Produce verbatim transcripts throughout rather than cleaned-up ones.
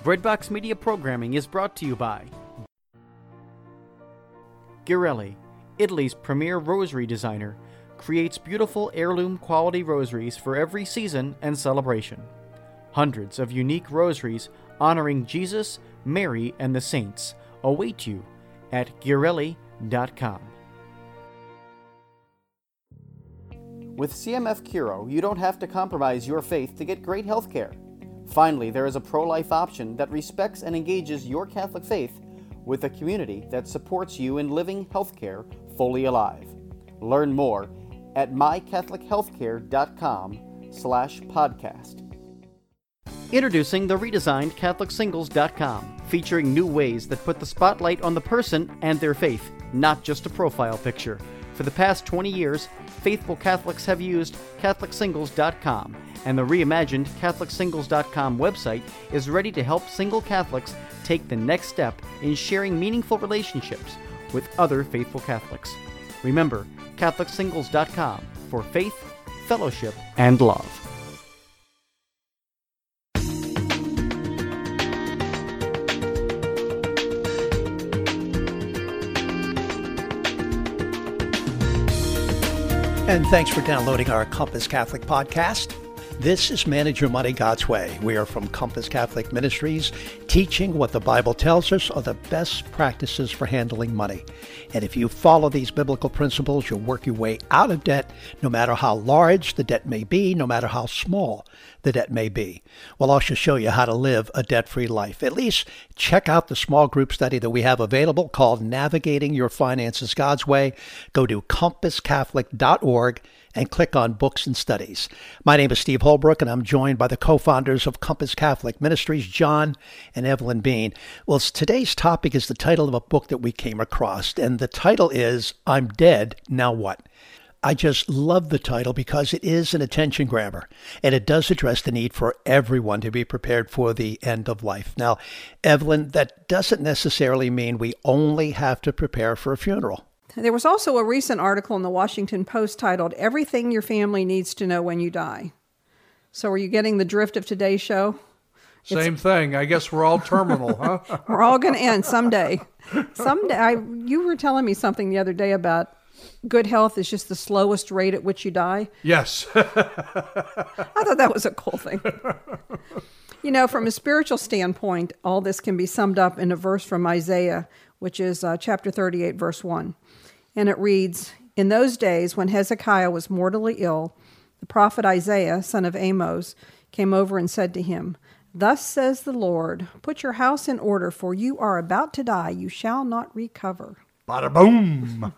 Breadbox Media programming is brought to you by Ghirelli, Italy's premier rosary designer, creates beautiful heirloom quality rosaries for every season and celebration. Hundreds of unique rosaries honoring Jesus, Mary, and the saints await you at Ghirelli dot com. With C M F Curo, you don't have to compromise your faith to get great health care. Finally, there is a pro-life option that respects and engages your Catholic faith with a community that supports you in living healthcare fully alive. Learn more at my catholic healthcare dot com slash podcast. Introducing the redesigned Catholic Singles dot com, featuring new ways that put the spotlight on the person and their faith, not just a profile picture. For the past twenty years, faithful Catholics have used Catholic Singles dot com, and the reimagined Catholic Singles dot com website is ready to help single Catholics take the next step in sharing meaningful relationships with other faithful Catholics. Remember, Catholic Singles dot com for faith, fellowship, and love. And thanks for downloading our Compass Catholic podcast. This is Manage Your Money God's Way. We are from Compass Catholic Ministries, teaching what the Bible tells us are the best practices for handling money. And if you follow these biblical principles, you'll work your way out of debt, no matter how large the debt may be, no matter how small the debt may be. We'll also show you how to live a debt-free life. At least check out the small group study that we have available called Navigating Your Finances God's Way. Go to compass catholic dot org and click on Books and Studies. My name is Steve Holbrook, and I'm joined by the co-founders of Compass Catholic Ministries, John and Evelyn Bean. Well, today's topic is the title of a book that we came across, and the title is I'm Dead, Now What? I just love the title because it is an attention grabber, and it does address the need for everyone to be prepared for the end of life. Now, Evelyn, that doesn't necessarily mean we only have to prepare for a funeral. There was also a recent article in the Washington Post titled, Everything Your Family Needs to Know When You Die. So are you getting the drift of today's show? Same it's, thing. I guess we're all terminal, huh? We're all going to end someday. Someday. I, you were telling me something the other day about good health is just the slowest rate at which you die. Yes. I thought that was a cool thing. You know, from a spiritual standpoint, all this can be summed up in a verse from Isaiah, which is uh, chapter thirty-eight, verse one. And it reads, In those days when Hezekiah was mortally ill, the prophet Isaiah, son of Amos, came over and said to him, Thus says the Lord, put your house in order, for you are about to die. You shall not recover. Bada boom.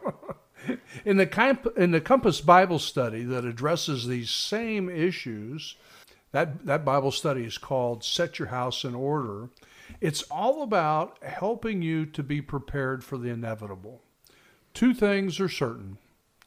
In the camp, in the Compass Bible study that addresses these same issues, that, that Bible study is called Set Your House in Order. It's all about helping you to be prepared for the inevitable. Two things are certain,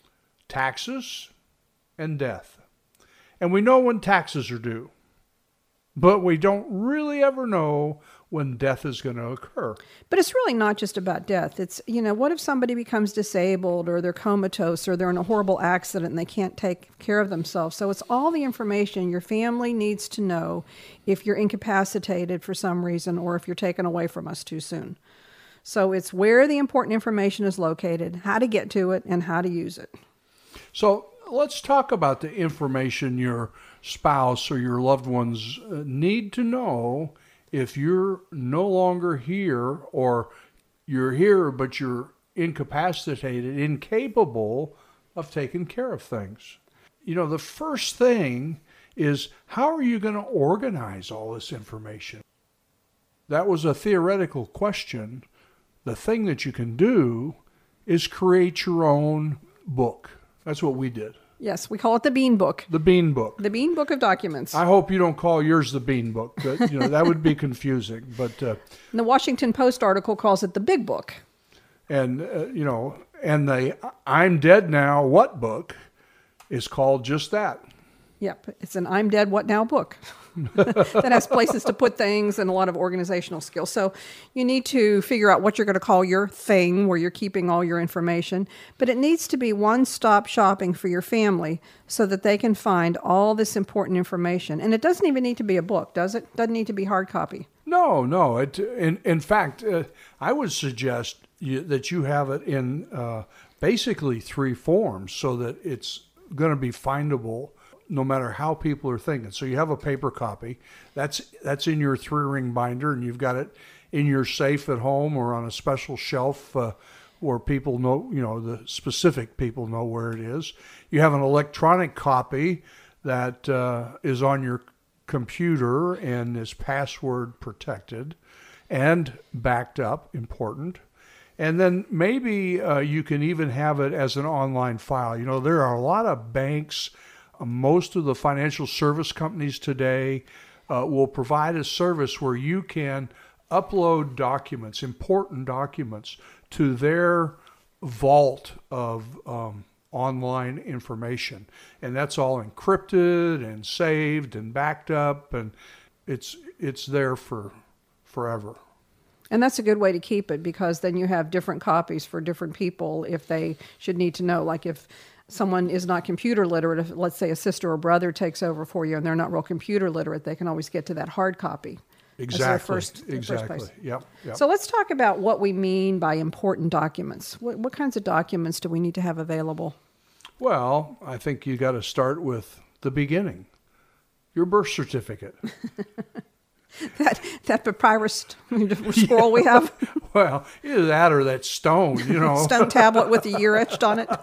taxes and death. And we know when taxes are due, but we don't really ever know when death is going to occur. But it's really not just about death. It's, you know, what if somebody becomes disabled or they're comatose or they're in a horrible accident and they can't take care of themselves? So it's all the information your family needs to know if you're incapacitated for some reason or if you're taken away from us too soon. So it's where the important information is located, how to get to it, and how to use it. So let's talk about the information your spouse or your loved ones need to know if you're no longer here, or you're here but you're incapacitated, incapable of taking care of things. You know, the first thing is, how are you going to organize all this information? That was a theoretical question. The thing that you can do is create your own book. That's what we did. Yes, we call it the Bean Book. The Bean Book. The Bean Book of documents. I hope you don't call yours the Bean Book. That, you know, that would be confusing. But uh, the Washington Post article calls it the Big Book. And, uh, you know, and the I'm Dead Now What book is called just that. Yep, it's an I'm Dead What Now book that has places to put things and a lot of organizational skills. So you need to figure out what you're going to call your thing where you're keeping all your information. But it needs to be one-stop shopping for your family so that they can find all this important information. And it doesn't even need to be a book, does it? Doesn't need to be hard copy. No, no. It, in, in fact, uh, I would suggest you, that you have it in uh, basically three forms so that it's going to be findable no matter how people are thinking. So you have a paper copy. That's that's in your three-ring binder, and you've got it in your safe at home or on a special shelf uh, where people know, you know, the specific people know where it is. You have an electronic copy that uh, is on your computer and is password protected and backed up, important. And then maybe uh, you can even have it as an online file. You know, there are a lot of banks, uh, most of the financial service companies today uh, will provide a service where you can upload documents, important documents, to their vault of um, online information, and that's all encrypted and saved and backed up, and it's it's there for forever. And that's a good way to keep it, because then you have different copies for different people if they should need to know. Like if someone is not computer literate, if let's say a sister or brother takes over for you and they're not real computer literate, they can always get to that hard copy. Exactly. First, exactly. first Yep, yep. So let's talk about what we mean by important documents. What, what kinds of documents do we need to have available? Well, I think you got to start with the beginning. Your birth certificate. that that papyrus scroll we have. Well, either that or that stone, you know. Stone tablet with a year etched on it.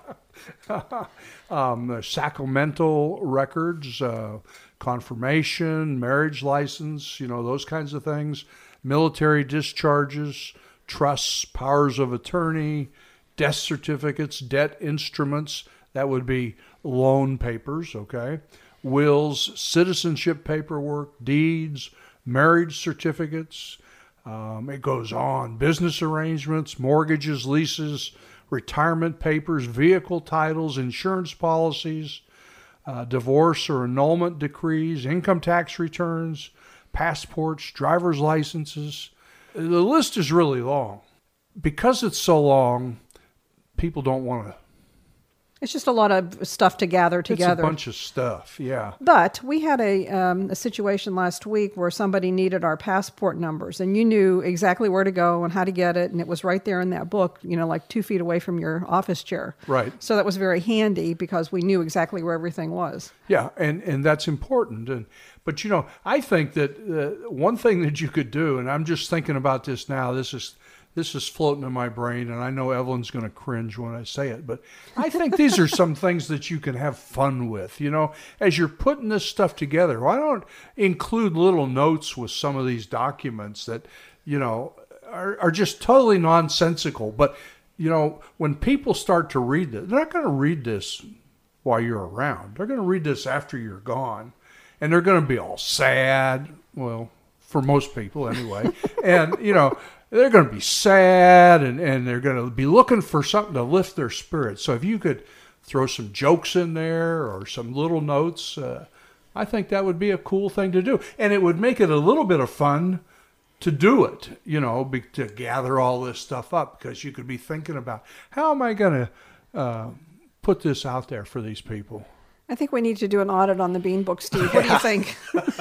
um, the sacramental records, uh, confirmation, marriage license, you know, those kinds of things, military discharges, trusts, powers of attorney, death certificates, debt instruments, that would be loan papers, okay, wills, citizenship paperwork, deeds, marriage certificates, um, it goes on, business arrangements, mortgages, leases, retirement papers, vehicle titles, insurance policies, Uh, divorce or annulment decrees, income tax returns, passports, driver's licenses. The list is really long. Because it's so long, people don't want to. It's just a lot of stuff to gather together. It's a bunch of stuff, yeah. But we had a, um, a situation last week where somebody needed our passport numbers, and you knew exactly where to go and how to get it, and it was right there in that book, you know, like two feet away from your office chair. Right. So that was very handy because we knew exactly where everything was. Yeah, and, and that's important. And But, you know, I think that uh, one thing that you could do, and I'm just thinking about this now, this is... This is floating in my brain, and I know Evelyn's going to cringe when I say it, but I think these are some things that you can have fun with. You know, as you're putting this stuff together, why don't include little notes with some of these documents that, you know, are, are just totally nonsensical. But, you know, when people start to read this, they're not going to read this while you're around. They're going to read this after you're gone, and they're going to be all sad. Well, for most people anyway. And, you know, they're going to be sad, and, and they're going to be looking for something to lift their spirits. So if you could throw some jokes in there or some little notes, uh, I think that would be a cool thing to do. And it would make it a little bit of fun to do it, you know, be, to gather all this stuff up, because you could be thinking about, how am I going to uh, put this out there for these people? I think we need to do an audit on the Bean Book, Steve. What do you think?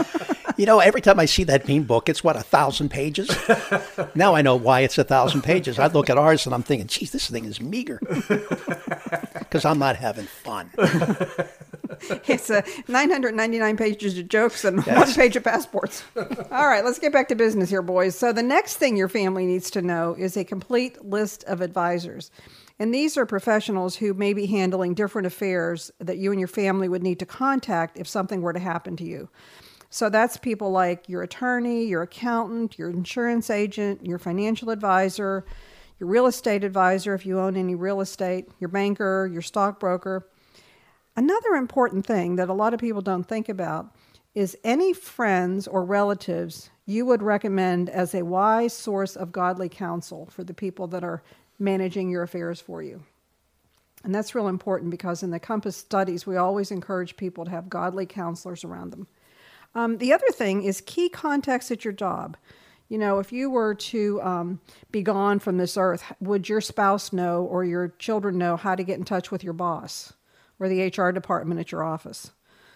You know, every time I see that Bean Book, it's what, a thousand pages? Now I know why it's a thousand pages. I look at ours and I'm thinking, geez, this thing is meager. Because I'm not having fun. It's uh, nine hundred ninety-nine pages of jokes and Yes. one page of passports. All right, let's get back to business here, boys. So the next thing your family needs to know is a complete list of advisors. And these are professionals who may be handling different affairs that you and your family would need to contact if something were to happen to you. So that's people like your attorney, your accountant, your insurance agent, your financial advisor, your real estate advisor if you own any real estate, your banker, your stockbroker. Another important thing that a lot of people don't think about is any friends or relatives you would recommend as a wise source of godly counsel for the people that are managing your affairs for you. And that's real important, because in the Compass studies, we always encourage people to have godly counselors around them. Um, the other thing is key contacts at your job. You know, if you were to um, be gone from this earth, would your spouse know or your children know how to get in touch with your boss or the H R department at your office?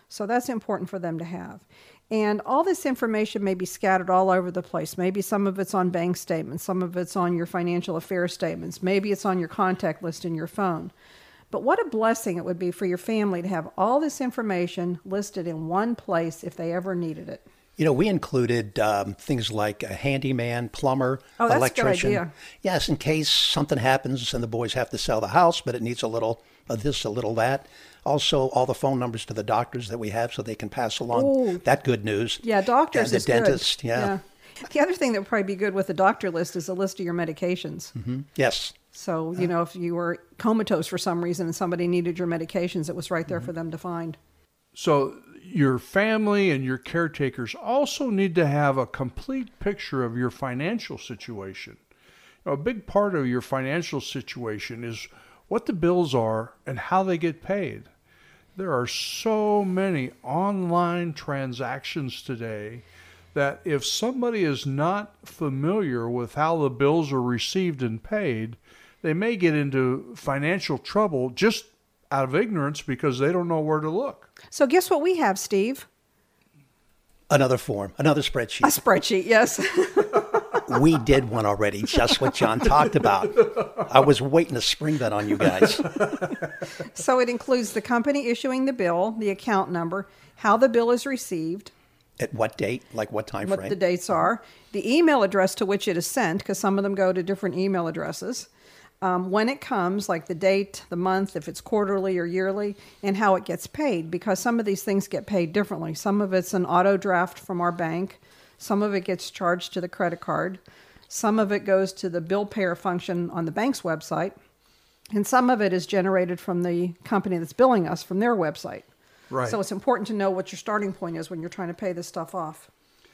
So that's important for them to have. And all this information may be scattered all over the place. Maybe some of it's on bank statements, some of it's on your financial affairs statements, maybe it's on your contact list in your phone. But what a blessing it would be for your family to have all this information listed in one place if they ever needed it. You know, we included um, things like a handyman, plumber, oh, that's electrician. A good idea. Yes, in case something happens and the boys have to sell the house, but it needs a little of this, a little that. Also, all the phone numbers to the doctors that we have so they can pass along Ooh. that good news. Yeah, doctors and the is dentist, good. yeah. yeah. The other thing that would probably be good with the doctor list is a list of your medications. Mm-hmm. Yes. So, you know, if you were comatose for some reason and somebody needed your medications, it was right there mm-hmm. for them to find. So your family and your caretakers also need to have a complete picture of your financial situation. You know, a big part of your financial situation is what the bills are and how they get paid. There are so many online transactions today that if somebody is not familiar with how the bills are received and paid, they may get into financial trouble just out of ignorance because they don't know where to look. So guess what we have, Steve? Another form, another spreadsheet. A spreadsheet, yes. We did one already, just what John talked about. I was waiting to spring that on you guys. So it includes the company issuing the bill, the account number, how the bill is received. At what date, like what time what frame? What the dates are, the email address to which it is sent, because some of them go to different email addresses. Um, when it comes, like the date, the month, if it's quarterly or yearly, and how it gets paid, because some of these things get paid differently. Some of it's an auto draft from our bank. Some of it gets charged to the credit card. Some of it goes to the bill payer function on the bank's website. And some of it is generated from the company that's billing us from their website. Right. So it's important to know what your starting point is when you're trying to pay this stuff off.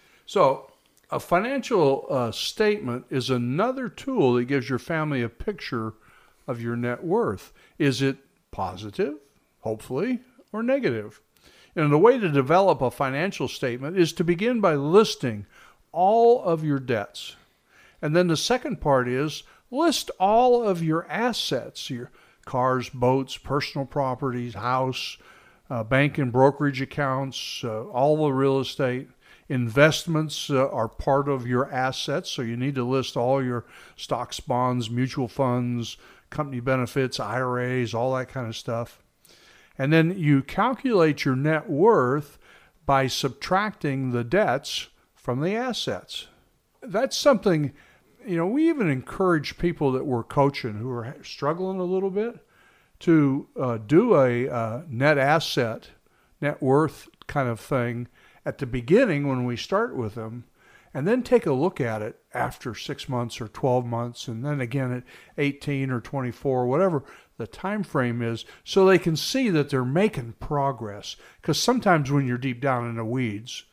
So a financial uh, statement is another tool that gives your family a picture of your net worth. Is it positive, hopefully, or negative? And the way to develop a financial statement is to begin by listing all of your debts. And then the second part is list all of your assets, your cars, boats, personal properties, house, uh, bank and brokerage accounts, uh, all the real estate. Investments uh, are part of your assets, so you need to list all your stocks, bonds, mutual funds, company benefits, I R As, all that kind of stuff. And then you calculate your net worth by subtracting the debts from the assets. That's something, you know, we even encourage people that we're coaching who are struggling a little bit to uh, do a uh, net asset, net worth kind of thing at the beginning when we start with them, and then take a look at it after six months or twelve months, and then again at eighteen or twenty-four, whatever the time frame is, so they can see that they're making progress. Because sometimes when you're deep down in the weeds,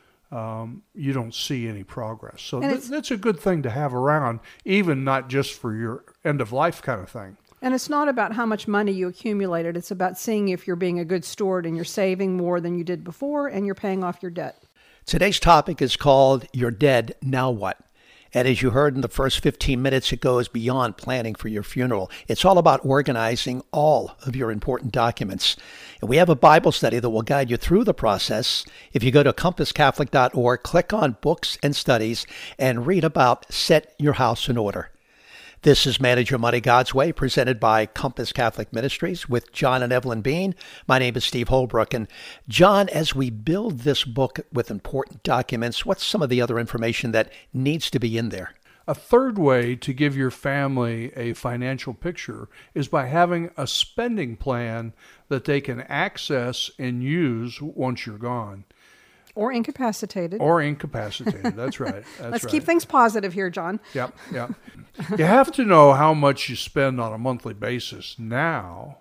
um, you don't see any progress. So th- that's a good thing to have around, even not just for your end of life kind of thing. And it's not about how much money you accumulated. It's about seeing if you're being a good steward and you're saving more than you did before and you're paying off your debt. Today's topic is called You're Dead, Now What? And as you heard in the first fifteen minutes, it goes beyond planning for your funeral. It's all about organizing all of your important documents. And we have a Bible study that will guide you through the process. If you go to compass catholic dot org, click on Books and Studies, and read about Set Your House in Order. This is Manage Your Money God's Way, presented by Compass Catholic Ministries with John and Evelyn Bean. My name is Steve Holbrook. And John, as we build this book with important documents, what's some of the other information that needs to be in there? A third way to give your family a financial picture is by having a spending plan that they can access and use once you're gone. Or incapacitated. Or incapacitated. That's right. That's Let's right. keep things positive here, John. Yep, yep. You have to know how much you spend on a monthly basis now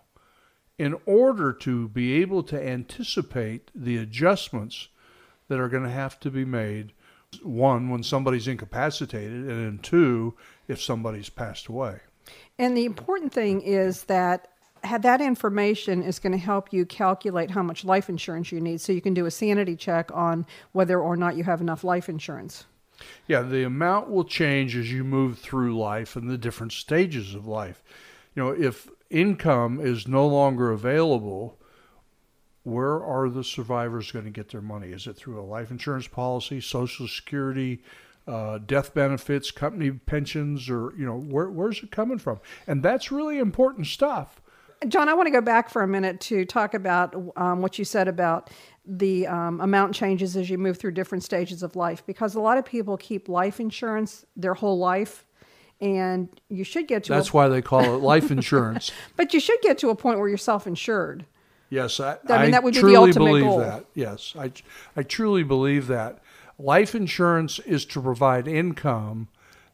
in order to be able to anticipate the adjustments that are going to have to be made. One, when somebody's incapacitated, and then two, if somebody's passed away. And the important thing is that that information is going to help you calculate how much life insurance you need so you can do a sanity check on whether or not you have enough life insurance. Yeah, the amount will change as you move through life and the different stages of life. You know, if income is no longer available, where are the survivors going to get their money? Is it through a life insurance policy, Social Security, uh, death benefits, company pensions, or, you know, where, where's it coming from? And that's really important stuff. John, I want to go back for a minute to talk about um, what you said about the um, amount changes as you move through different stages of life, because a lot of people keep life insurance their whole life, and you should get to That's a, why they call it life insurance. but you should get to a point where you're self-insured. Yes, I, I mean, that would be the truly ultimate believe goal. that. Yes, I, I truly believe that. Life insurance is to provide income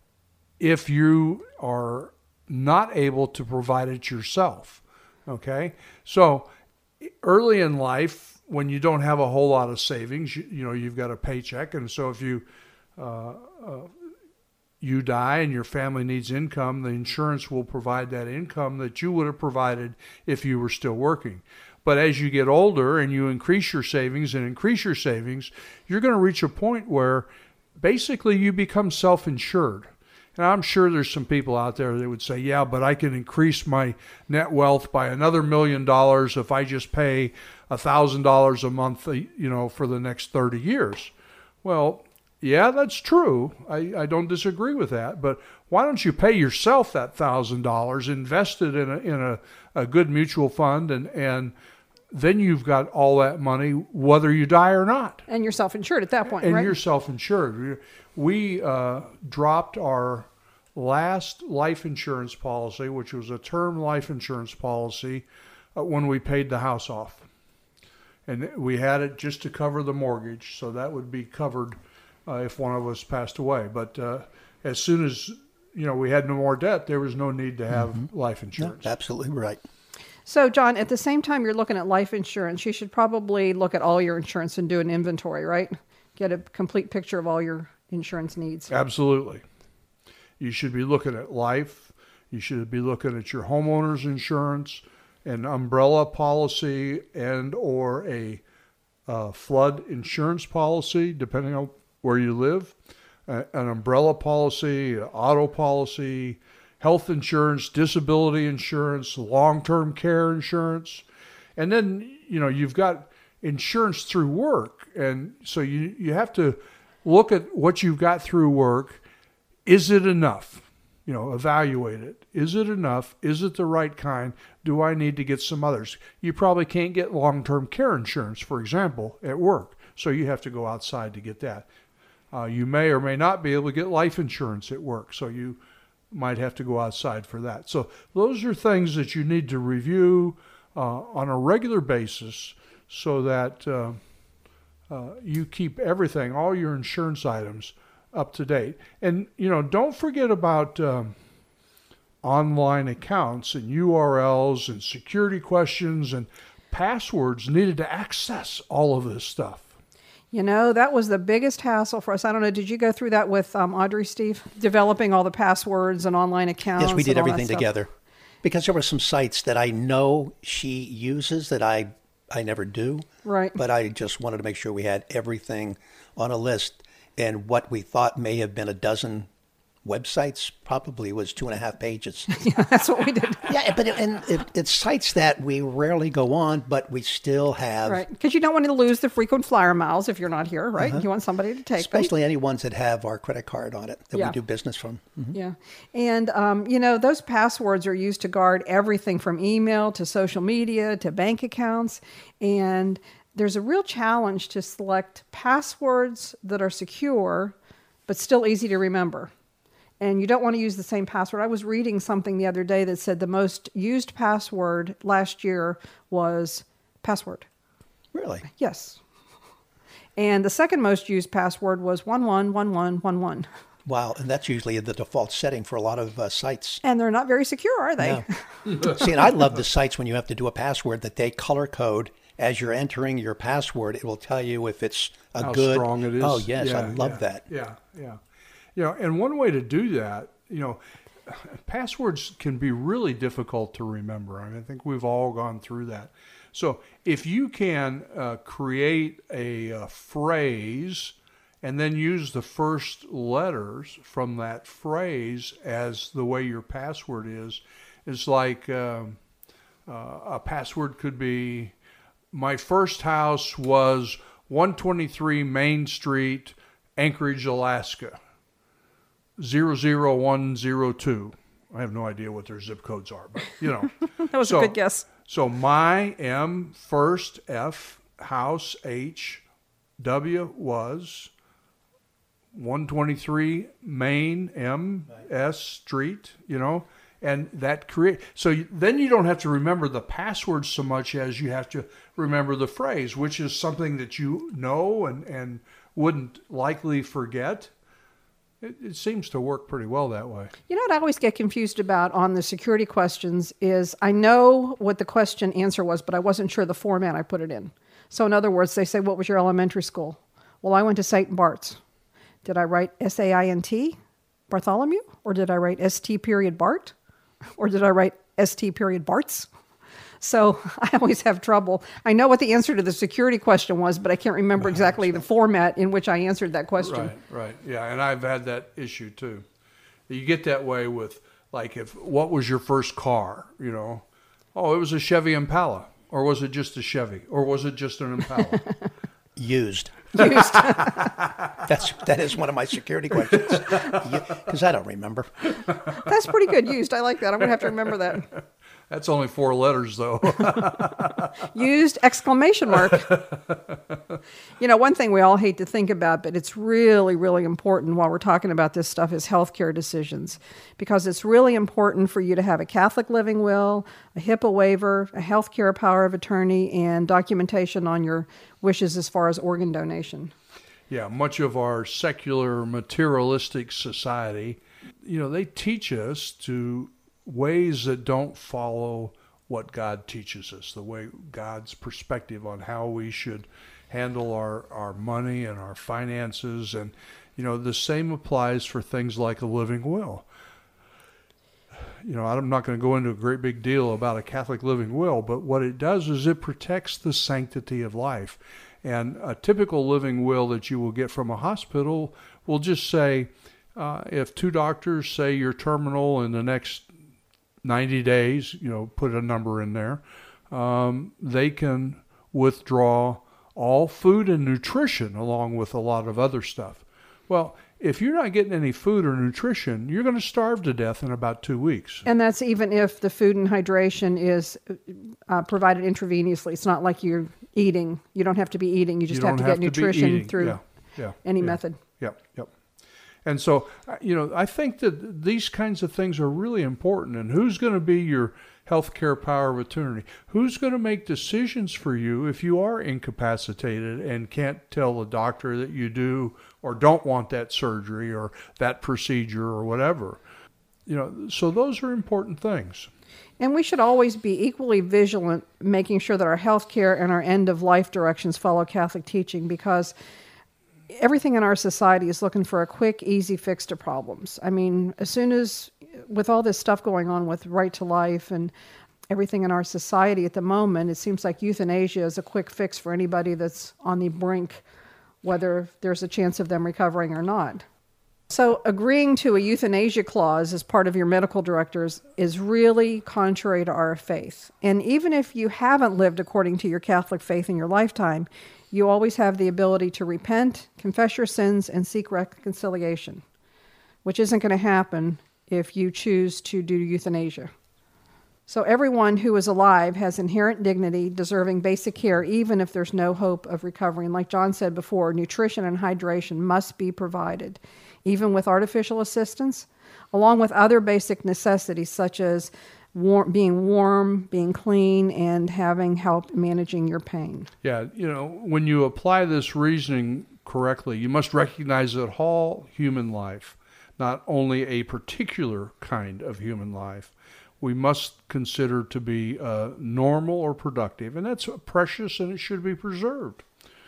if you are not able to provide it yourself. Okay? So early in life, when you don't have a whole lot of savings, you, you know, you've got a paycheck. And so if you uh, uh, you die and your family needs income, the insurance will provide that income that you would have provided if you were still working. But as you get older and you increase your savings and increase your savings, you're going to reach a point where basically you become self-insured. And I'm sure there's some people out there that would say, yeah, but I can increase my net wealth by another million dollars if I just pay one thousand dollars a month, you know, for the next thirty years. Well, yeah, that's true. I, I don't disagree with that. But why don't you pay yourself that one thousand dollars, invest it in a, in a, a good mutual fund, and, and then you've got all that money whether you die or not. And you're self-insured at that point, and right? you're self-insured. We uh, dropped our last life insurance policy, which was a term life insurance policy, uh, when we paid the house off. And we had it just to cover the mortgage, so that would be covered uh, if one of us passed away. But uh, as soon as, you know, we had no more debt, there was no need to have mm-hmm. life insurance. No, absolutely right. So, John, at the same time you're looking at life insurance, you should probably look at all your insurance and do an inventory, right? Get a complete picture of all your insurance needs. Absolutely. You should be looking at life. You should be looking at your homeowner's insurance, an umbrella policy, and or a uh, flood insurance policy, depending on where you live, uh, an umbrella policy, an auto policy, health insurance, disability insurance, long-term care insurance. And then, you know, you've got insurance through work. And so you, you have to look at what you've got through work. Is it enough? You know, evaluate it. Is it enough? Is it the right kind? Do I need to get some others? You probably can't get long-term care insurance, for example, at work. So you have to go outside to get that. Uh, you may or may not be able to get life insurance at work. So you might have to go outside for that. So those are things that you need to review uh, on a regular basis so that uh, uh, you keep everything, all your insurance items, up to date. And, you know, don't forget about um, online accounts and U R Ls and security questions and passwords needed to access all of this stuff. You know, that was the biggest hassle for us. I don't know, did you go through that with um, Audrey, Steve? Developing all the passwords and online accounts? Yes, we did and all everything that stuff? together. Because there were some sites that I know she uses that I, I never do. Right. But I just wanted to make sure we had everything on a list. And what we thought may have been a dozen websites probably was two and a half pages. Yeah, that's what we did. Yeah, but it, and it, it's sites that we rarely go on, but we still have. Right, because you don't want to lose the frequent flyer miles if you're not here, right? Uh-huh. You want somebody to take Especially them. any ones that have our credit card on it that yeah. we do business from. Mm-hmm. Yeah, and um, you know, those passwords are used to guard everything from email to social media to bank accounts, and there's a real challenge to select passwords that are secure but still easy to remember. And you don't want to use the same password. I was reading something the other day that said the most used password last year was password. Really? Yes. And the second most used password was one one one one one one. Wow, and that's usually the default setting for a lot of uh, sites. And they're not very secure, are they? No. See, and I love the sites when you have to do a password that they color code. As you're entering your password, it will tell you if it's a How good... strong it is. Oh, yes, yeah, I love yeah, that. Yeah, yeah. You know, and one way to do that, you know, passwords can be really difficult to remember. I mean, I think we've all gone through that. So if you can uh, create a, a phrase and then use the first letters from that phrase as the way your password is, it's like um, uh, a password could be my first house was one twenty-three Main Street, Anchorage, Alaska, zero zero one zero two. I have no idea what their zip codes are, but you know. That was so, a good guess. So my M, first, F, house, H, W was one twenty-three Main, M, S Street, you know, and that create. So you, then you don't have to remember the password so much as you have to remember the phrase, which is something that you know and, and wouldn't likely forget. It, it seems to work pretty well that way. You know what I always get confused about on the security questions is I know what the question answer was, but I wasn't sure the format I put it in. So in other words, they say, what was your elementary school? Well, I went to Saint Bart's. Did I write S A I N T, Bartholomew? Or did I write S T period Bart? Or did I write S T period Bart's? So I always have trouble. I know what the answer to the security question was, but I can't remember exactly the format in which I answered that question. Right, right. Yeah, and I've had that issue too. You get that way with, like, if what was your first car, you know? Oh, it was a Chevy Impala. Or was it just a Chevy? Or was it just an Impala? Used. Used. That's that is one of my security questions because I don't remember. That's pretty good. Used. I like that. I'm gonna have to remember that. That's only four letters, though. Used exclamation mark. You know, one thing we all hate to think about, but it's really, really important while we're talking about this stuff is healthcare decisions, because it's really important for you to have a Catholic living will, a HIPAA waiver, a healthcare power of attorney, and documentation on your wishes as far as organ donation. Yeah, much of our secular materialistic society, you know, they teach us to ways that don't follow what God teaches us, the way God's perspective on how we should handle our, our money and our finances. And, you know, the same applies for things like a living will. You know, I'm not going to go into a great big deal about a Catholic living will, but what it does is it protects the sanctity of life. And a typical living will that you will get from a hospital will just say, uh, if two doctors say you're terminal in the next ninety days, you know, put a number in there, um, they can withdraw all food and nutrition along with a lot of other stuff. Well, if you're not getting any food or nutrition, you're going to starve to death in about two weeks. And that's even if the food and hydration is uh, provided intravenously. It's not like you're eating. You don't have to be eating. You just you have to have get to nutrition through yeah, yeah, any yeah. method. Yep, yep. And so, you know, I think that these kinds of things are really important. And who's going to be your healthcare power of attorney? Who's going to make decisions for you if you are incapacitated and can't tell the doctor that you do or don't want that surgery or that procedure or whatever? You know, so those are important things. And we should always be equally vigilant, making sure that our healthcare and our end-of-life directions follow Catholic teaching, because everything in our society is looking for a quick, easy fix to problems. I mean, as soon as, with all this stuff going on with right to life and everything in our society at the moment, it seems like euthanasia is a quick fix for anybody that's on the brink, whether there's a chance of them recovering or not. So agreeing to a euthanasia clause as part of your medical directives is really contrary to our faith. And even if you haven't lived according to your Catholic faith in your lifetime, you always have the ability to repent, confess your sins, and seek reconciliation, which isn't going to happen if you choose to do euthanasia. So everyone who is alive has inherent dignity, deserving basic care, even if there's no hope of recovery. And like John said before, nutrition and hydration must be provided, even with artificial assistance, along with other basic necessities such as warm, being warm, being clean, and having help managing your pain. Yeah, you know, when you apply this reasoning correctly, you must recognize that all human life, not only a particular kind of human life, we must consider to be uh, normal or productive, and that's precious and it should be preserved.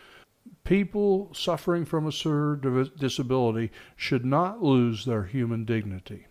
People suffering from a severe disability should not lose their human dignity.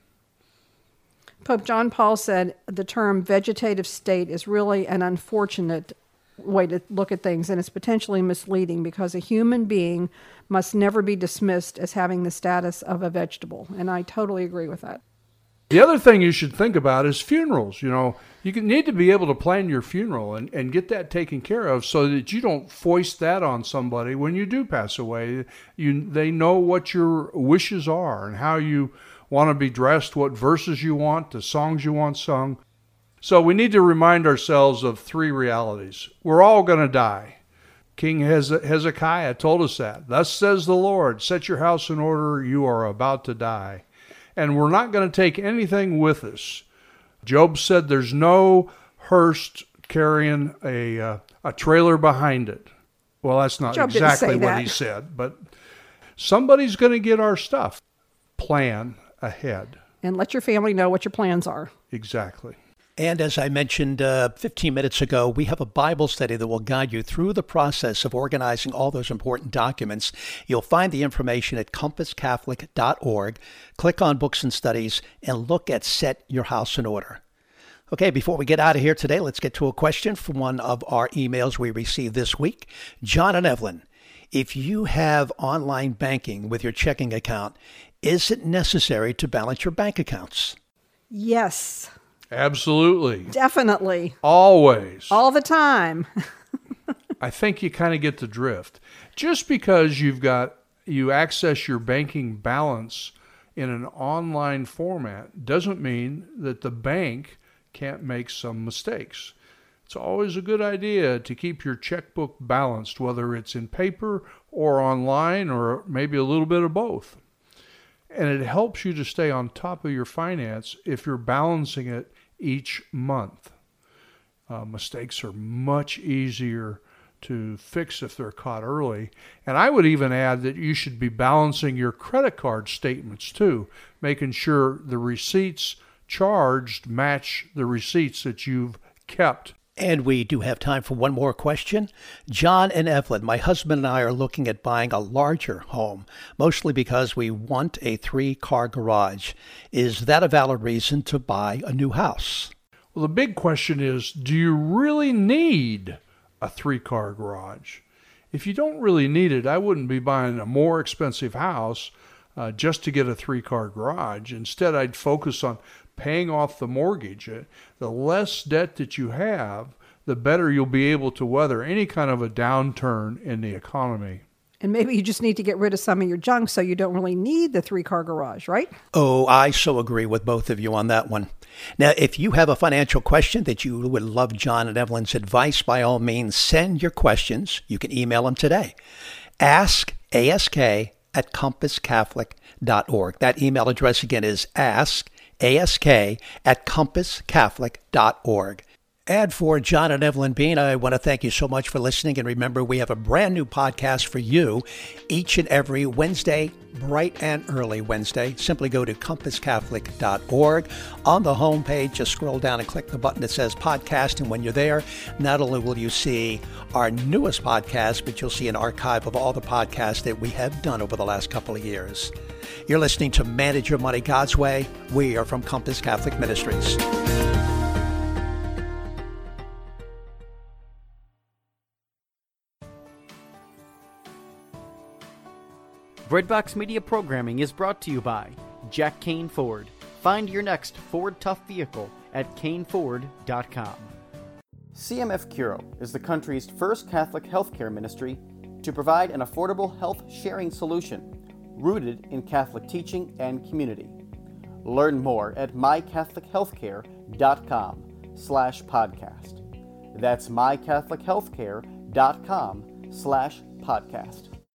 Pope John Paul said the term vegetative state is really an unfortunate way to look at things, and it's potentially misleading because a human being must never be dismissed as having the status of a vegetable, and I totally agree with that. The other thing you should think about is funerals. You know, you can, need to be able to plan your funeral and, and get that taken care of so that you don't foist that on somebody when you do pass away. You, they know what your wishes are and how you want to be dressed, what verses you want, the songs you want sung. So we need to remind ourselves of three realities. We're all going to die. King Hezekiah told us that. Thus says the Lord, set your house in order, you are about to die. And we're not going to take anything with us. Job said there's no hearse carrying a uh, a trailer behind it. Well, that's not Job exactly didn't say what that. he said, but somebody's going to get our stuff. Plan ahead. And let your family know what your plans are. Exactly. And as I mentioned uh, fifteen minutes ago, we have a Bible study that will guide you through the process of organizing all those important documents. You'll find the information at compass catholic dot org. Click on Books and Studies and look at Set Your House in Order. Okay, before we get out of here today, let's get to a question from one of our emails we received this week. John and Evelyn, if you have online banking with your checking account, is it necessary to balance your bank accounts? Yes. Absolutely. Definitely. Always. All the time. I think you kind of get the drift. Just because you've got, you access your banking balance in an online format doesn't mean that the bank can't make some mistakes. It's always a good idea to keep your checkbook balanced, whether it's in paper or online or maybe a little bit of both. And it helps you to stay on top of your finance if you're balancing it each month. Uh, mistakes are much easier to fix if they're caught early. And I would even add that you should be balancing your credit card statements too, making sure the receipts charged match the receipts that you've kept. And we do have time for one more question. John and Evelyn, my husband and I are looking at buying a larger home, mostly because we want a three-car garage. Is that a valid reason to buy a new house? Well, the big question is, do you really need a three-car garage? If you don't really need it, I wouldn't be buying a more expensive house uh, just to get a three-car garage. Instead, I'd focus on paying off the mortgage. The less debt that you have, the better you'll be able to weather any kind of a downturn in the economy. And maybe you just need to get rid of some of your junk so you don't really need the three-car garage, right? Oh, I so agree with both of you on that one. Now, if you have a financial question that you would love John and Evelyn's advice, by all means, send your questions. You can email them today. Ask ask at compass catholic dot org. That email address again is ask ask at compass catholic dot org. And for John and Evelyn Bean, I want to thank you so much for listening. And remember, we have a brand new podcast for you each and every Wednesday, bright and early Wednesday. Simply go to compass catholic dot org. On the homepage, just scroll down and click the button that says podcast. And when you're there, not only will you see our newest podcast, but you'll see an archive of all the podcasts that we have done over the last couple of years. You're listening to Manage Your Money God's Way. We are from Compass Catholic Ministries. Breadbox Media programming is brought to you by Jack Kane Ford. Find your next Ford Tough vehicle at kane ford dot com. C M F Curo is the country's first Catholic healthcare ministry to provide an affordable health sharing solution rooted in Catholic teaching and community. Learn more at my catholic healthcare dot com slash podcast. That's my catholic healthcare dot com slash podcast.